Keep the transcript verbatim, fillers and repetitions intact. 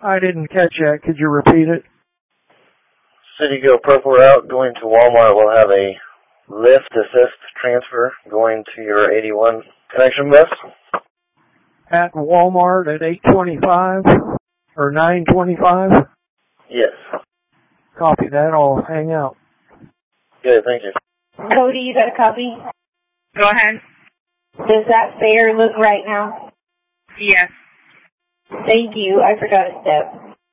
I didn't catch that. Could you repeat it? City Go Purple Route going to Walmart will have a lift assist transfer going to your eighty-one connection bus. At Walmart at eight twenty-five or nine twenty-five? Yes. Copy that. I'll hang out. Good, thank you. Cody, you got a copy? Go ahead. Does that fair look right now? Yes. Thank you. I forgot a step.